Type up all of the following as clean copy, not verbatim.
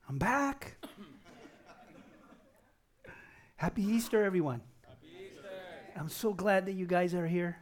I'm back. Happy Easter, everyone. Happy Easter. I'm so glad that you guys are here.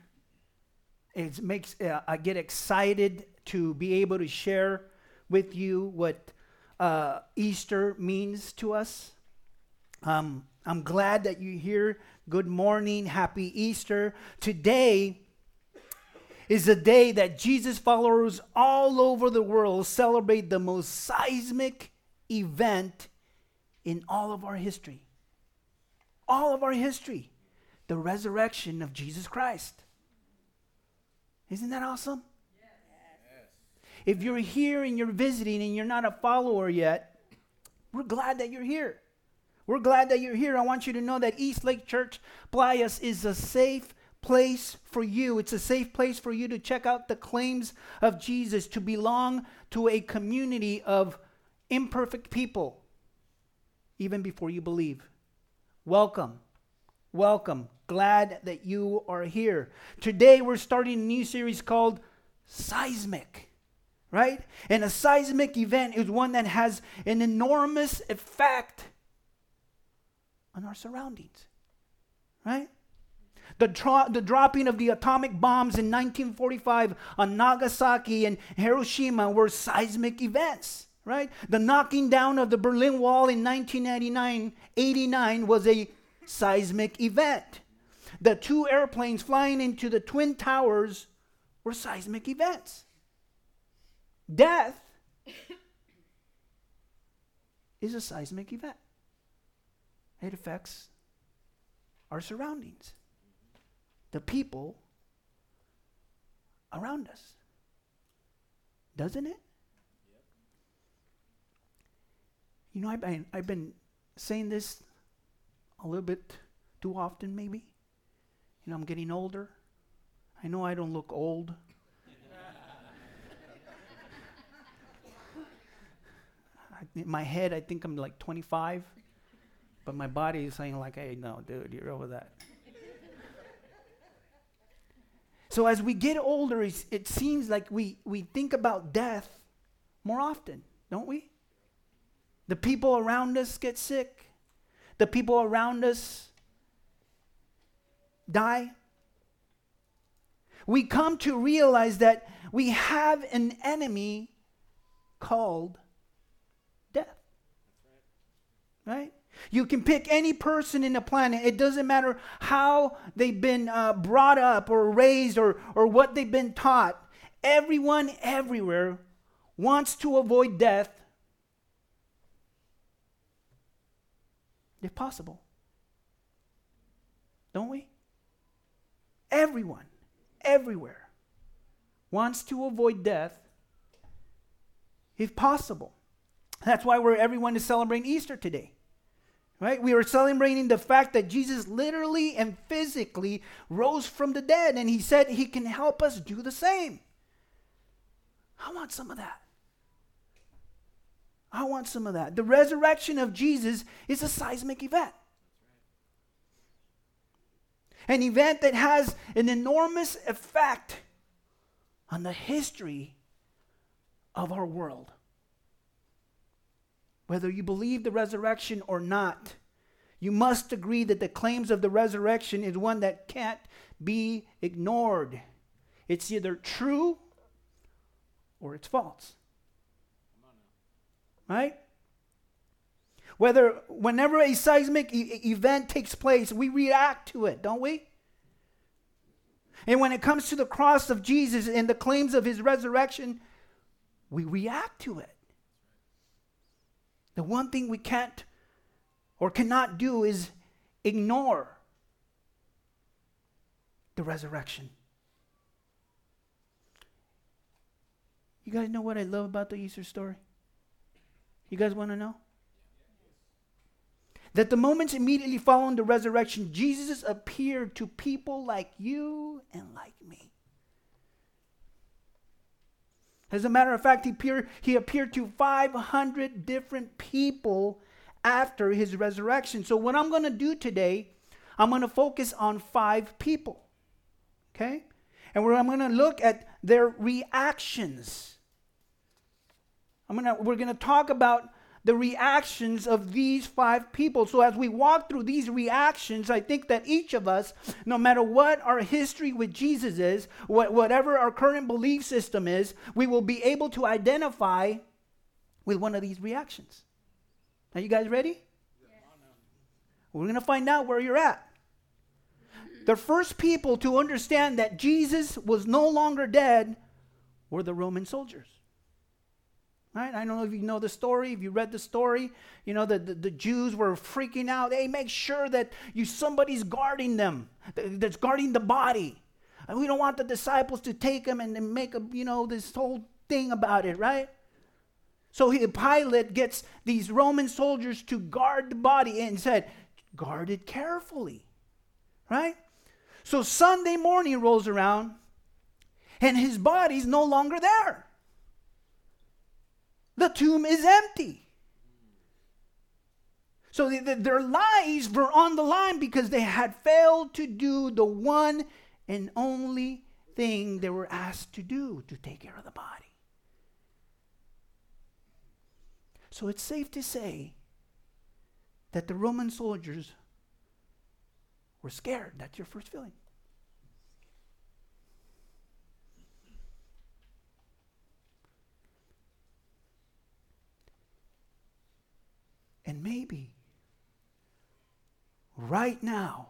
I get excited to be able to share with you what Easter means to us. I'm glad that you're here. Good morning. Happy Easter. Today is a day that Jesus followers all over the world celebrate the most seismic event in all of our history. All of our history. The resurrection of Jesus Christ. Isn't that awesome? Yes. If you're here and you're visiting and you're not a follower yet, we're glad that you're here. We're glad that you're here. I want you to know that East Lake Church Playas is a safe place for you. It's a safe place for you to check out the claims of Jesus, to belong to a community of imperfect people, even before you believe. Welcome. Welcome. Glad that you are here. Today we're starting a new series called Seismic, right? And a seismic event is one that has an enormous effect on our surroundings, right? The dropping of the atomic bombs in 1945 on Nagasaki and Hiroshima were seismic events, right? The knocking down of the Berlin Wall in 1989 was a seismic event. The two airplanes flying into the Twin Towers were seismic events. Death is a seismic event. It affects our surroundings, the people around us. Doesn't it? You know, I've been saying this a little bit too often, maybe. You know, I'm getting older. I know I don't look old. In my head, I think I'm like 25. But my body is saying like, hey, no, dude, you're over that. So as we get older, it seems like we think about death more often, don't we? The people around us get sick. The people around us die. We come to realize that we have an enemy called death. Right? You can pick any person in the planet. It doesn't matter how they've been brought up or raised or what they've been taught. Everyone everywhere wants to avoid death if possible. Don't we? Everyone, everywhere wants to avoid death if possible. That's why everyone is celebrating Easter today. Right? We are celebrating the fact that Jesus literally and physically rose from the dead, and he said he can help us do the same. I want some of that. I want some of that. The resurrection of Jesus is a seismic event. An event that has an enormous effect on the history of our world. Whether you believe the resurrection or not, you must agree that the claims of the resurrection is one that can't be ignored. It's either true or it's false. Right? Whenever a seismic event takes place, we react to it, don't we? And when it comes to the cross of Jesus and the claims of his resurrection, we react to it. The one thing we can't or cannot do is ignore the resurrection. You guys know what I love about the Easter story? You guys want to know? That the moments immediately following the resurrection, Jesus appeared to people like you and like me. As a matter of fact, he appeared to 500 different people after his resurrection. So what I'm going to do today, I'm going to focus on 5 people. Okay? And I'm going to look at their reactions. We're going to talk about the reactions of these 5 people. So as we walk through these reactions, I think that each of us, no matter what our history with Jesus is, whatever our current belief system is, we will be able to identify with one of these reactions. Are you guys ready? Yeah. We're going to find out where you're at. The first people to understand that Jesus was no longer dead were the Roman soldiers. Right? I don't know if you know the story, if you read the story, you know, the Jews were freaking out. Hey, make sure that somebody's guarding them, that's guarding the body. And we don't want the disciples to take him and make this whole thing about it, right? So Pilate gets these Roman soldiers to guard the body and said, guard it carefully, right? So Sunday morning rolls around and his body's no longer there. The tomb is empty. So their lives were on the line because they had failed to do the one and only thing they were asked to do, to take care of the body. So it's safe to say that the Roman soldiers were scared. That's your first feeling. And maybe right now,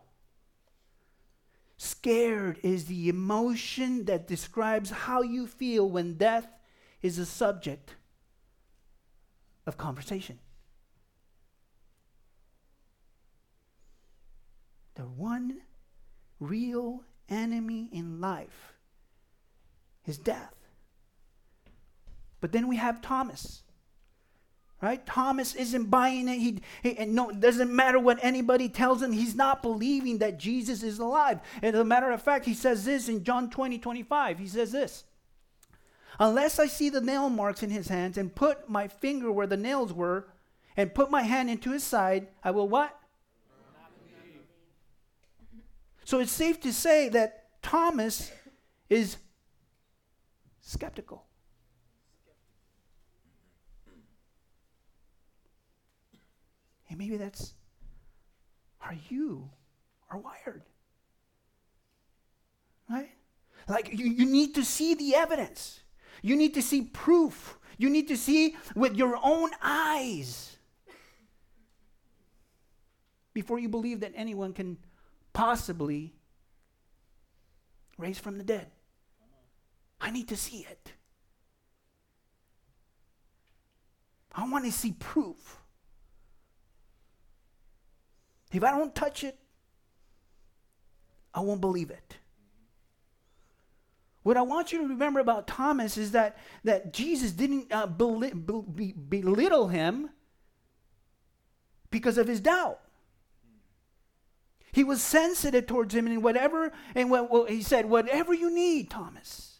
scared is the emotion that describes how you feel when death is a subject of conversation. The one real enemy in life is death. But then we have Thomas. Right? Thomas isn't buying it. It doesn't matter what anybody tells him. He's not believing that Jesus is alive. As a matter of fact, he says this in John 20:25. He says this. Unless I see the nail marks in his hands and put my finger where the nails were and put my hand into his side, I will what? So it's safe to say that Thomas is skeptical. And maybe that's how you are wired. Right? Like you need to see the evidence. You need to see proof. You need to see with your own eyes before you believe that anyone can possibly raise from the dead. I need to see it. I want to see proof. If I don't touch it, I won't believe it. What I want you to remember about Thomas is that Jesus didn't belittle him because of his doubt. He was sensitive towards him, and he said, whatever you need, Thomas,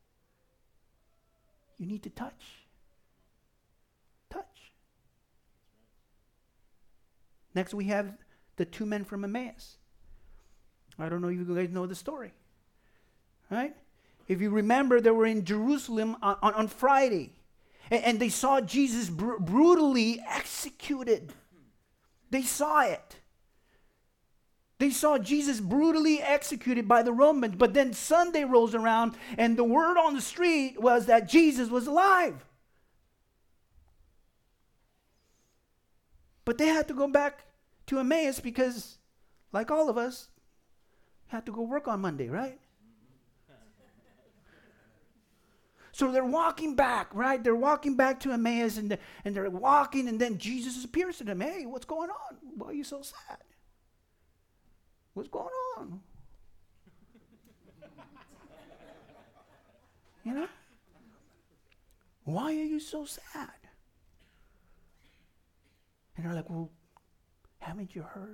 you need to touch. Touch. Next we have the 2 men from Emmaus. I don't know if you guys know the story. Right? If you remember, they were in Jerusalem on Friday. And they saw Jesus brutally executed. They saw it. They saw Jesus brutally executed by the Romans. But then Sunday rolls around, and the word on the street was that Jesus was alive. But they had to go back to Emmaus because, like all of us, had to go work on Monday, right? So they're walking back, right? They're walking back to Emmaus, and they're walking, and then Jesus appears to them. Hey, what's going on? Why are you so sad? What's going on? You know? Why are you so sad? And they're like, well, haven't you heard?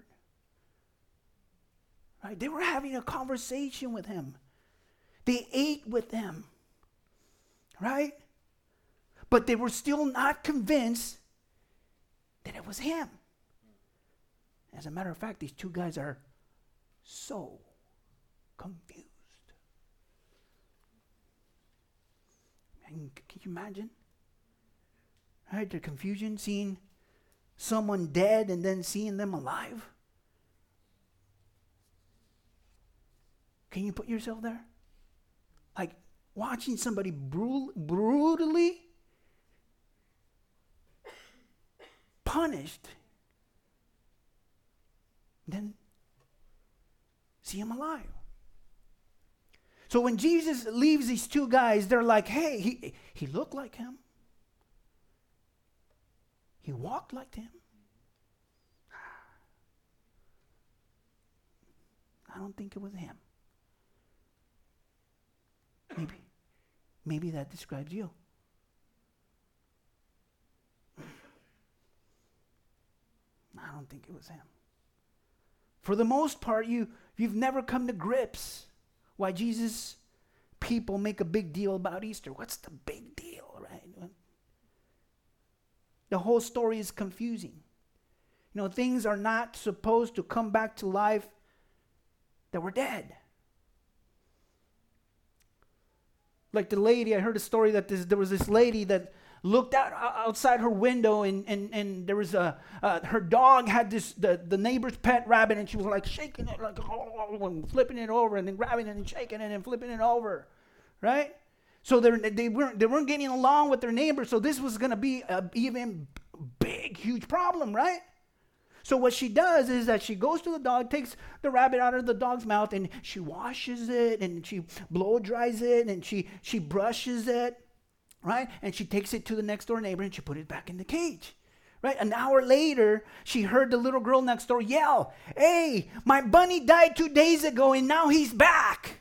Right? They were having a conversation with him. They ate with him. Right? But they were still not convinced that it was him. As a matter of fact, these 2 guys are so confused. And can you imagine? Right? The confusion, seeing someone dead and then seeing them alive. Can you put yourself there? Like watching somebody brutally punished, then see him alive. So when Jesus leaves these two guys, they're like, hey, he looked like him. He walked like him. I don't think it was him. Maybe that describes you. I don't think it was him. For the most part, you've never come to grips why Jesus people make a big deal about Easter. What's the big deal, right? The whole story is confusing. You know, things are not supposed to come back to life that were dead. Like the lady, I heard a story that there was this lady that looked outside her window and there was her dog had the neighbor's pet rabbit, and she was like shaking it, like and flipping it over and then grabbing it and shaking it and flipping it over, right? So they weren't getting along with their neighbor, so this was going to be an even big, huge problem, right? So what she does is that she goes to the dog, takes the rabbit out of the dog's mouth, and she washes it, and she blow dries it, and she brushes it, right? And she takes it to the next door neighbor, and she put it back in the cage, right? An hour later, she heard the little girl next door yell, "Hey, my bunny died 2 days ago, and now he's back."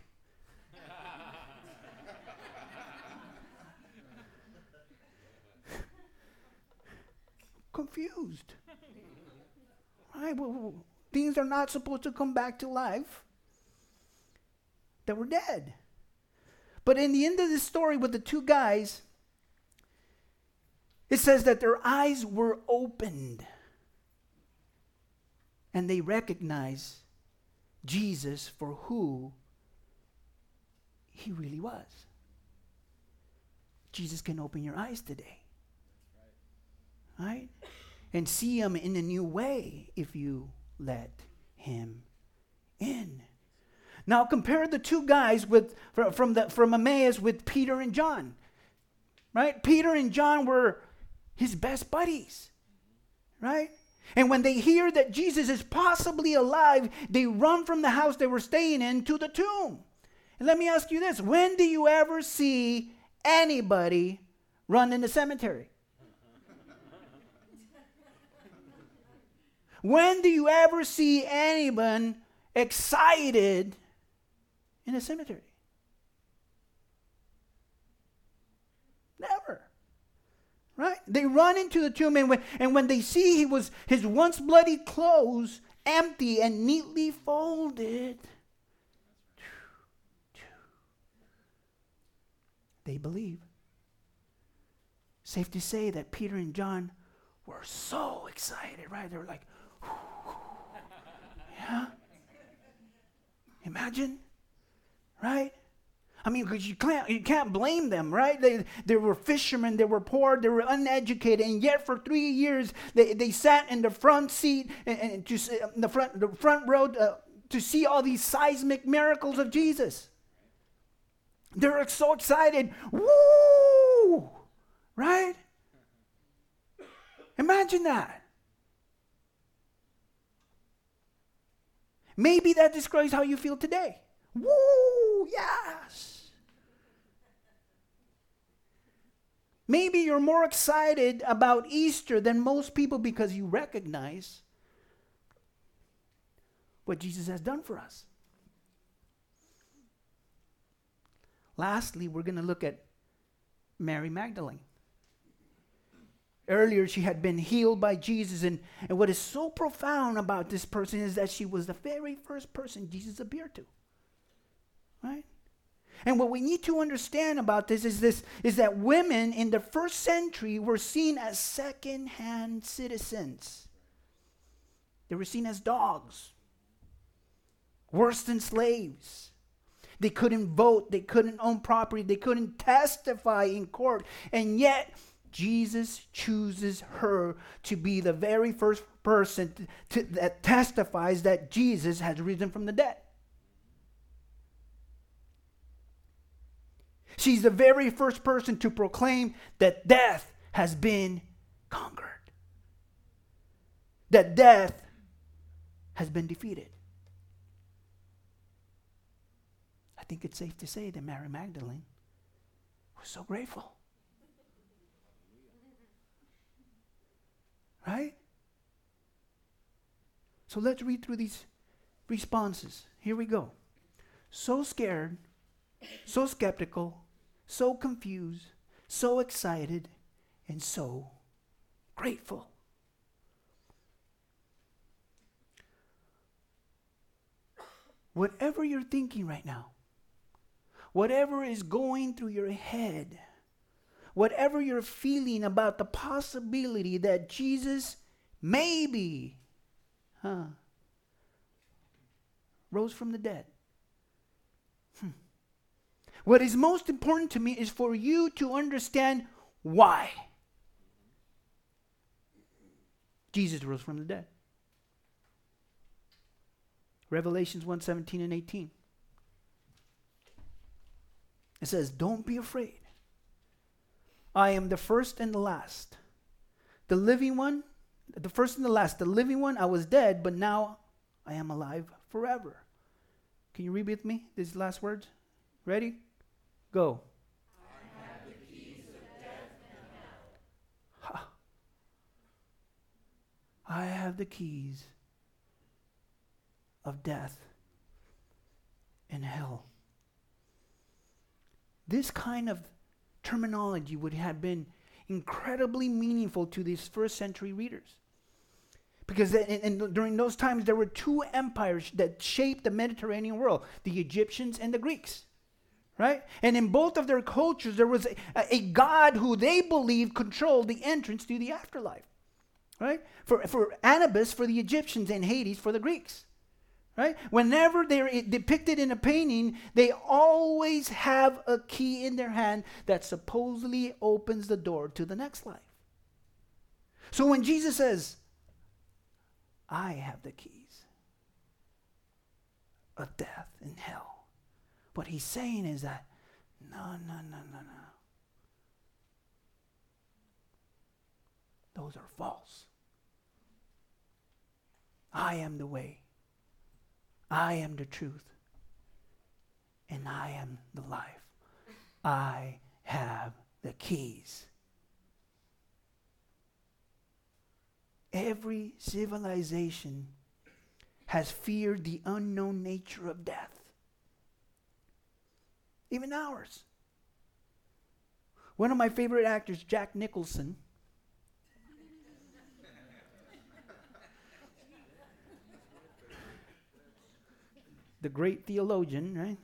Confused. Right? Well, things are not supposed to come back to life that were dead. But in the end of this story with the two guys, it says that their eyes were opened and they recognized Jesus for who he really was. Jesus can open your eyes today. Right? And see him in a new way if you let him in. Now compare the two guys from Emmaus with Peter and John. Right? Peter and John were his best buddies. Right? And when they hear that Jesus is possibly alive, they run from the house they were staying in to the tomb. And let me ask you this. When do you ever see anybody run in the cemetery? When do you ever see anyone excited in a cemetery? Never. Right? They run into the tomb, and when they see his once bloody clothes empty and neatly folded, they believe. Safe to say that Peter and John were so excited, right? They were like, yeah. Imagine, right? I mean, because you can't blame them, right? They were fishermen, they were poor, they were uneducated, and yet for 3 years they sat in the front seat and to the front row to see all these seismic miracles of Jesus. They were so excited, woo, right? Imagine that. Maybe that describes how you feel today. Woo, yes. Maybe you're more excited about Easter than most people because you recognize what Jesus has done for us. Lastly, we're going to look at Mary Magdalene. Earlier, she had been healed by Jesus, and what is so profound about this person is that she was the very first person Jesus appeared to. Right? And what we need to understand about this is that women in the first century were seen as second-hand citizens. They were seen as dogs, worse than slaves. They couldn't vote, they couldn't own property, they couldn't testify in court, and yet Jesus chooses her to be the very first person that testifies that Jesus has risen from the dead. She's the very first person to proclaim that death has been conquered. That death has been defeated. I think it's safe to say that Mary Magdalene was so grateful. Right? So let's read through these responses. Here we go. So scared, so skeptical, so confused, so excited, and so grateful. Whatever you're thinking right now, whatever is going through your head, whatever you're feeling about the possibility that Jesus maybe rose from the dead. What is most important to me is for you to understand why Jesus rose from the dead. Revelations 1:17 and 18. It says, "Don't be afraid. I am the first and the last. The living one, the first and the last. The living one, I was dead, but now I am alive forever." Can you read with me these last words? Ready? Go. I have the keys of death and hell. I have the keys of death and hell. This kind of terminology would have been incredibly meaningful to these first century readers. Because during those times, there were two empires that shaped the Mediterranean world, the Egyptians and the Greeks. Right? And in both of their cultures, there was a god who they believed controlled the entrance to the afterlife. Right? For Anubis for the Egyptians and Hades for the Greeks. Right? Whenever they're depicted in a painting, they always have a key in their hand that supposedly opens the door to the next life. So when Jesus says, I have the keys of death and hell, what he's saying is that, no. Those are false. I am the way. I am the truth. And I am the life. I have the keys. Every civilization has feared the unknown nature of death. Even ours. One of my favorite actors, Jack Nicholson, the great theologian, right?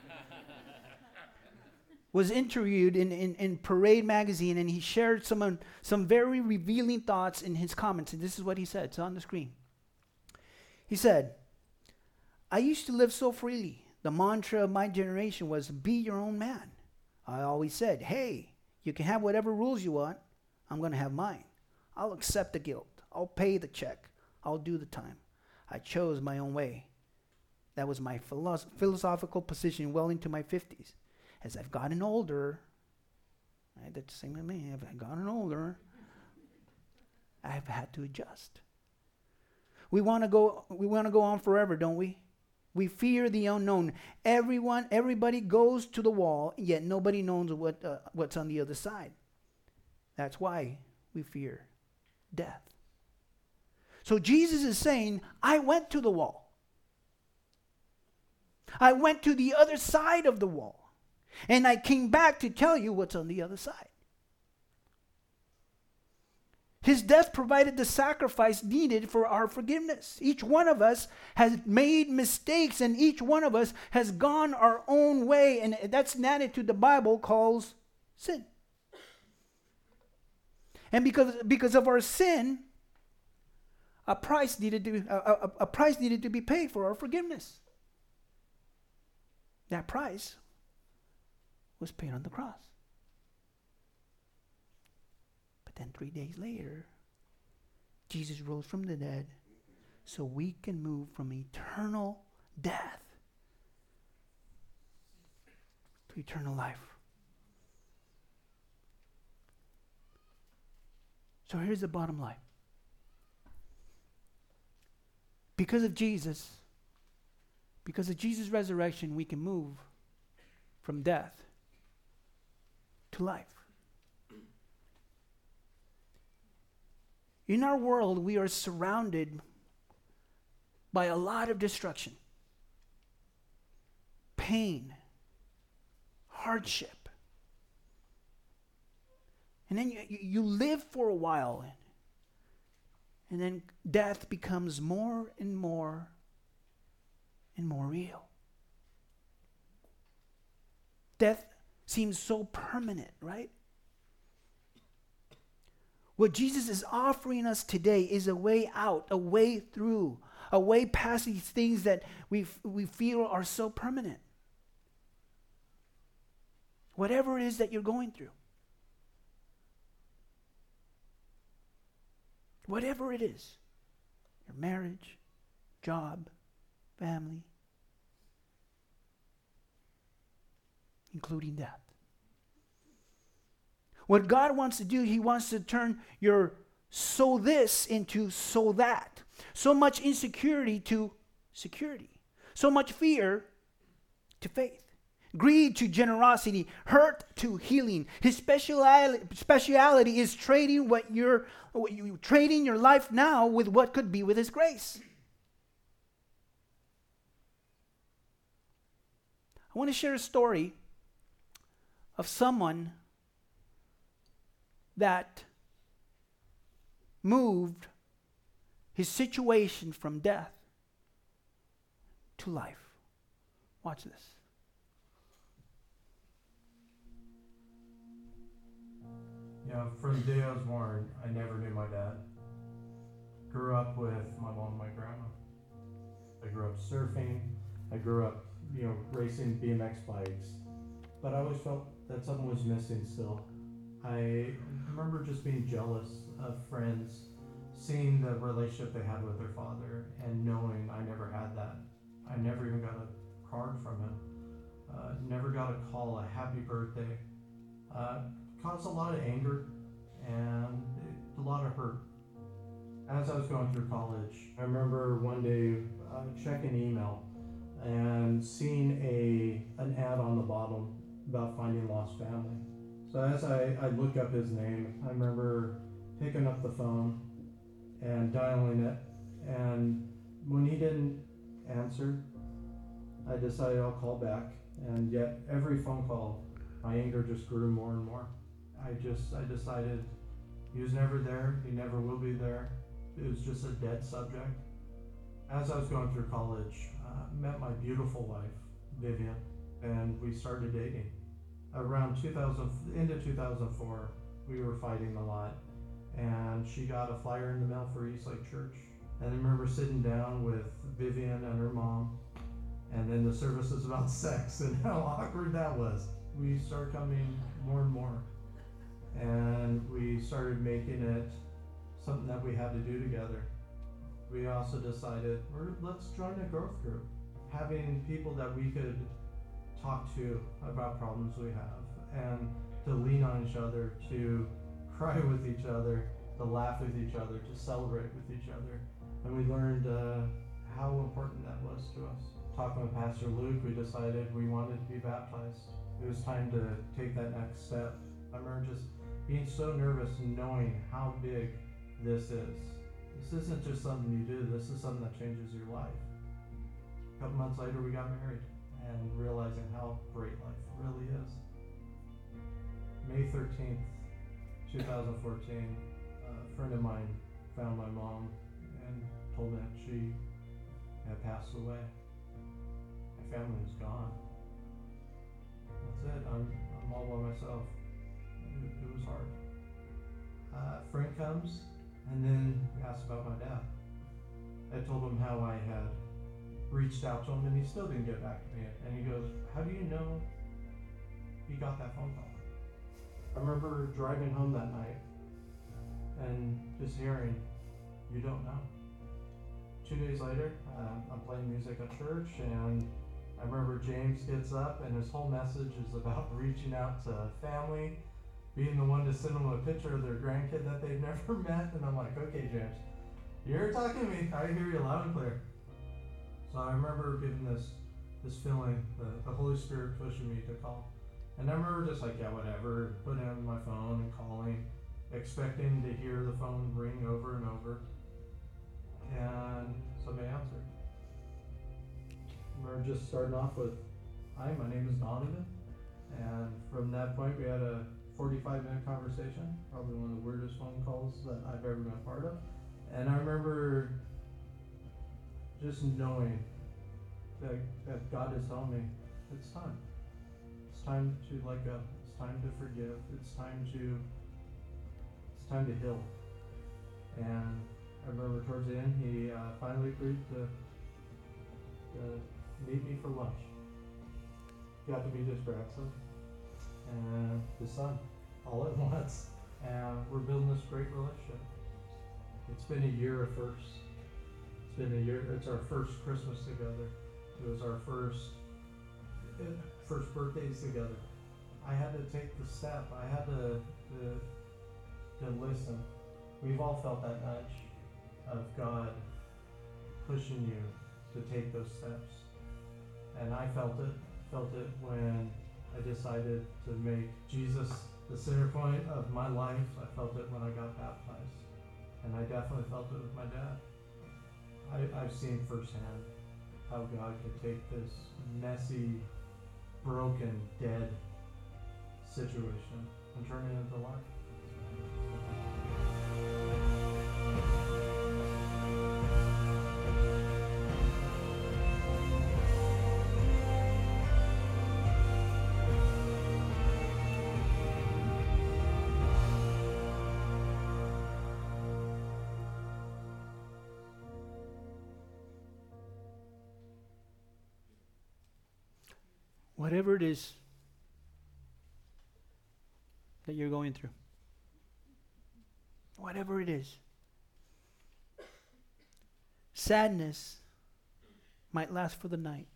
Was interviewed in Parade magazine, and he shared some very revealing thoughts in his comments. And this is what he said. It's on the screen. He said, "I used to live so freely. The mantra of my generation was, be your own man. I always said, hey, you can have whatever rules you want. I'm going to have mine. I'll accept the guilt. I'll pay the check. I'll do the time. I chose my own way. That was my philosophical position well into my 50s. As I've gotten older, right, that's the same with me. As I've gotten older, I've had to adjust. We want to go on forever, don't we? We fear the unknown. Everybody goes to the wall, yet nobody knows what's on the other side. That's why we fear death. So Jesus is saying, I went to the wall. I went to the other side of the wall. And I came back to tell you what's on the other side. His death provided the sacrifice needed for our forgiveness. Each one of us has made mistakes, and each one of us has gone our own way, and that's an attitude the Bible calls sin. And because of our sin, a price needed to be paid for our forgiveness. That price was paid on the cross. But then 3 days later, Jesus rose from the dead so we can move from eternal death to eternal life. So here's the bottom line. Because of Jesus' resurrection, we can move from death to life. In our world, we are surrounded by a lot of destruction, pain, hardship. And then you live for a while, and then death becomes more and more and more real. Death seems so permanent, right? What Jesus is offering us today is a way out, a way through, a way past these things that we feel are so permanent. Whatever it is that you're going through. Whatever it is. Your marriage, job, family, including death. What God wants to do, He wants to turn your so this into so that. So much insecurity to security. So much fear to faith. Greed to generosity. Hurt to healing. His speciality is trading trading your life now with what could be with His grace. I want to share a story of someone that moved his situation from death to life. Watch this. Yeah, from the day I was born, I never knew my dad. Grew up with my mom and my grandma. I grew up surfing. I grew up, racing BMX bikes. But I always felt that something was missing still. I remember just being jealous of friends, seeing the relationship they had with their father, and knowing I never had that. I never even got a card from him. Never got a call, a happy birthday. Caused a lot of anger and a lot of hurt. As I was going through college, I remember one day checking email and seeing an ad on the bottom about finding lost family. So as I looked up his name, I remember picking up the phone and dialing it, and when he didn't answer, I decided I'll call back, and yet every phone call, my anger just grew more and more. I decided he was never there, he never will be there. It was just a dead subject. As I was going through college, met my beautiful wife, Vivian, and we started dating. Around into 2004, we were fighting a lot, and she got a flyer in the mail for Eastlake Church. And I remember sitting down with Vivian and her mom, and then the service was about sex and how awkward that was. We started coming more and more, and we started making it something that we had to do together. We also decided, let's join a growth group, having people that we could talk to about problems we have, and to lean on each other, to cry with each other, to laugh with each other, to celebrate with each other. And we learned how important that was to us. Talking with Pastor Luke, we decided we wanted to be baptized. It was time to take that next step. I remember just being so nervous and knowing how big this is. This isn't just something you do, this is something that changes your life. A couple months later, we got married, and realizing how great life really is. May 13th, 2014, a friend of mine found my mom and told me that she had passed away. My family was gone. That's it, I'm all by myself. It was hard. A friend comes and then asks about my dad. I told him how I had reached out to him, and he still didn't get back to me. And he goes, how do you know he got that phone call? I remember driving home that night, and just hearing, you don't know. 2 days later, I'm playing music at church, and I remember James gets up, and his whole message is about reaching out to family, being the one to send them a picture of their grandkid that they've never met. And I'm like, okay, James, you're talking to me. I hear you loud and clear. So I remember getting this feeling, the Holy Spirit pushing me to call. And I remember just like, yeah, whatever, putting it on my phone and calling, expecting to hear the phone ring over and over. And somebody answered. We're just starting off with, hi, my name is Donovan. And from that point, we had a 45-minute conversation, probably one of the weirdest phone calls that I've ever been a part of. And I remember just knowing that God is telling me, it's time. It's time to let go. It's time to forgive. It's time to heal. And I remember towards the end, he finally agreed to meet me for lunch. Got to meet his grandson and his son all at once. And we're building this great relationship. It's been a year of firsts. It's been a year. It's our first Christmas together. It was our first birthdays together. I had to take the step. I had to listen. We've all felt that nudge of God pushing you to take those steps. And I felt it when I decided to make Jesus the center point of my life. I felt it when I got baptized. And I definitely felt it with my dad. I've seen firsthand how God could take this messy, broken, dead situation and turn it into life. Whatever it is that you're going through, whatever it is, sadness might last for the night,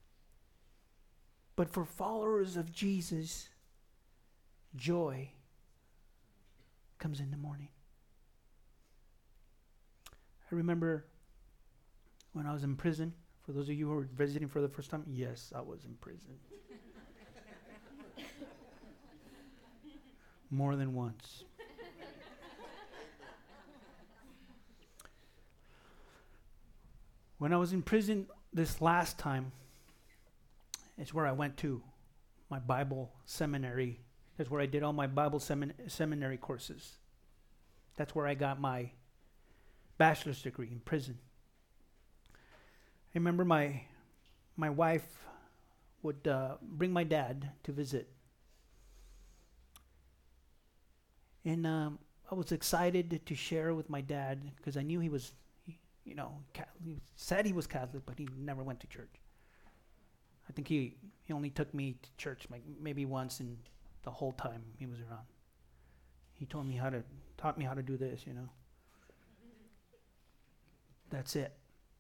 but for followers of Jesus, joy comes in the morning. I remember when I was in prison. For those of you who are visiting for the first time, yes, I was in prison. More than once. When I was in prison this last time, it's where I went to my Bible seminary. That's where I did all my Bible seminary courses. That's where I got my bachelor's degree, in prison. I remember my wife would bring my dad to visit. And I was excited to share with my dad because I knew he was, he said he was Catholic, but he never went to church. I think he only took me to church like maybe once in the whole time he was around. He taught me how to do this, That's it.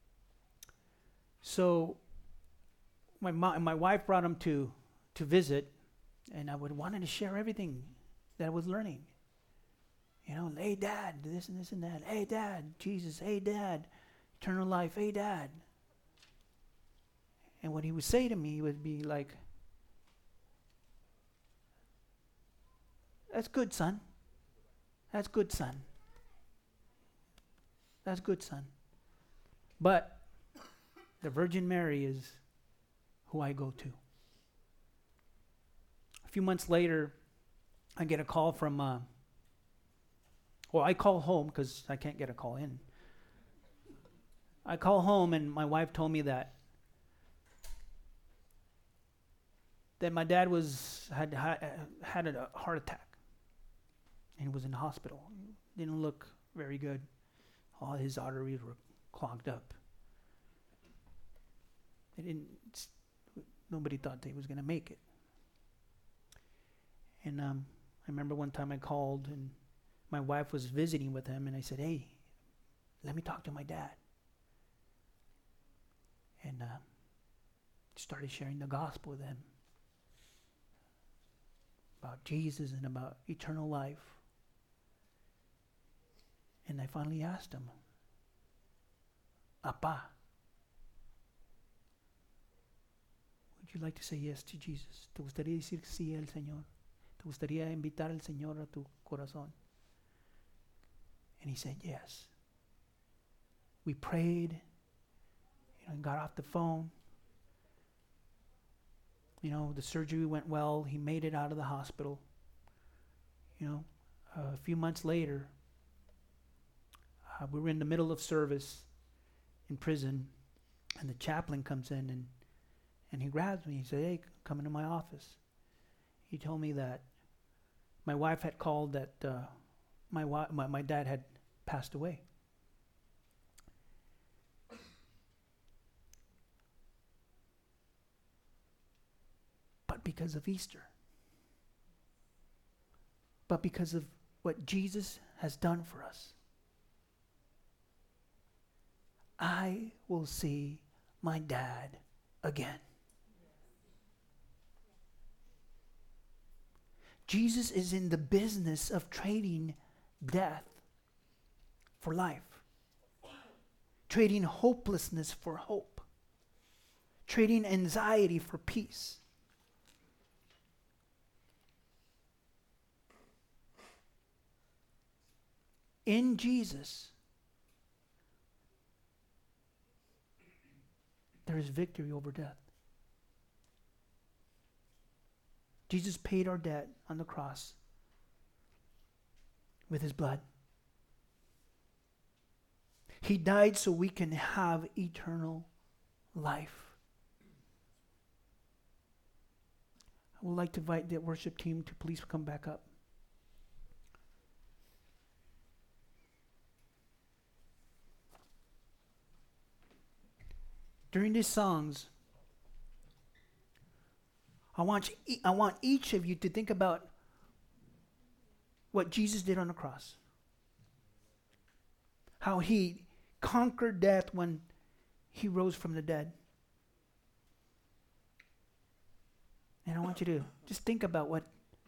So my wife brought him to visit, and I wanted to share everything that I was learning. Hey, Dad, this and this and that. Hey, Dad, Jesus. Hey, Dad, eternal life. Hey, Dad. And what he would say to me would be like, that's good, son. That's good, son. That's good, son. But the Virgin Mary is who I go to. A few months later, I get a call from, I call home because I can't get a call in. I call home and my wife told me that my dad had a heart attack and he was in the hospital. Didn't look very good. All his arteries were clogged up. Nobody thought he was going to make it. And I remember one time I called and my wife was visiting with him, and I said, hey, let me talk to my dad. And started sharing the gospel with him about Jesus and about eternal life. And I finally asked him, Apa, would you like to say yes to Jesus? ¿Te gustaría decir sí al Señor? ¿Te gustaría invitar al Señor a tu corazón? And he said yes. We prayed, and got off the phone. The surgery went well. He made it out of the hospital. A few months later, we were in the middle of service in prison, and the chaplain comes in and he grabs me. He said, hey, come into my office. He told me that my wife had called that my dad had passed away. But because of Easter, but because of what Jesus has done for us, I will see my dad again. Jesus is in the business of trading death for life, trading hopelessness for hope, trading anxiety for peace. In Jesus, there is victory over death. Jesus paid our debt on the cross with his blood. He died so we can have eternal life. I would like to invite the worship team to please come back up. During these songs, I want each of you to think about what Jesus did on the cross. How he conquered death when he rose from the dead. And I want you to just think about what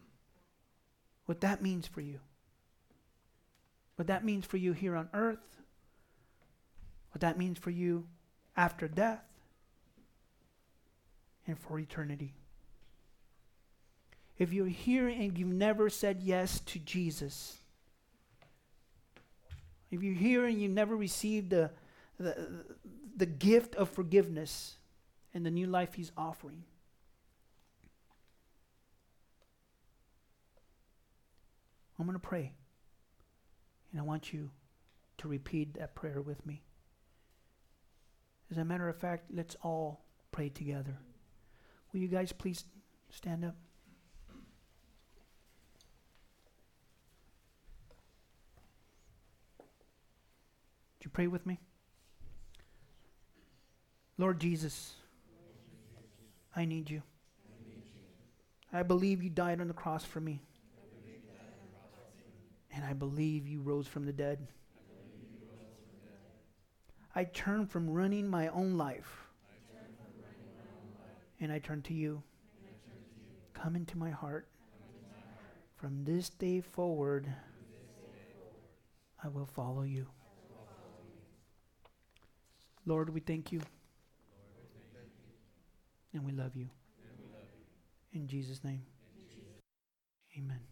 that means for you. What that means for you here on earth. What that means for you after death and for eternity. If you're here and you've never said yes to Jesus, if you're here and you've never received the gift of forgiveness and the new life he's offering, I'm going to pray. And I want you to repeat that prayer with me. As a matter of fact, let's all pray together. Will you guys please stand up? Would you pray with me? Lord Jesus, I need you. I believe you died on the cross for me. And I believe you rose from the dead. I turn from running my own life. And I turn to you. Come into my heart. From this day forward, I will follow you. Lord, we thank you. And we love you. In Jesus' name. Amen.